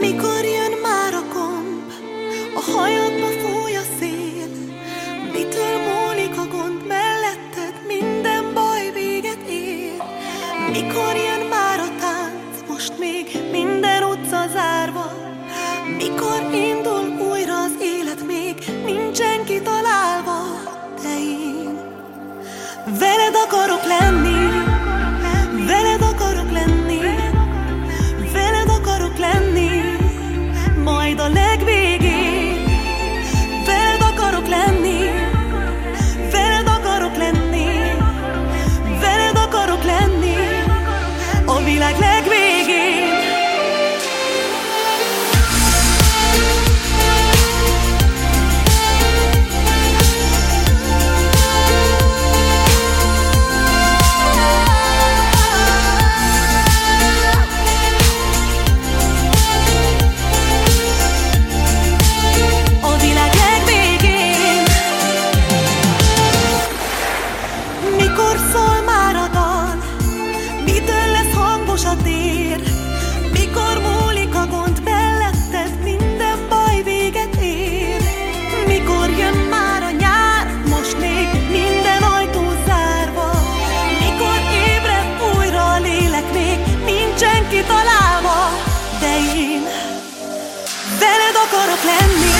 Mikor jön már a gomb, a hajadba fúj a szél? Mitől múlik a gond, melletted minden baj véget ér? Mikor jön már a tánc, most még minden utca zárva? Mikor indul újra az élet, még nincsen kitalálva? De én veled akarok lenni, veled akarok lenni, veled akarok lenni, majd a legvégén. Veled akarok lenni, veled akarok lenni, veled akarok lenni, a világ legvégén. Mikor szól már a dal, mitől lesz hangos a tér? Mikor múlik a gond, melletted minden baj véget ér? Mikor jön már a nyár, most még minden ajtó zárva? Mikor ébred újra a lélek, még nincsen kitalálva? De én veled akarok lenni,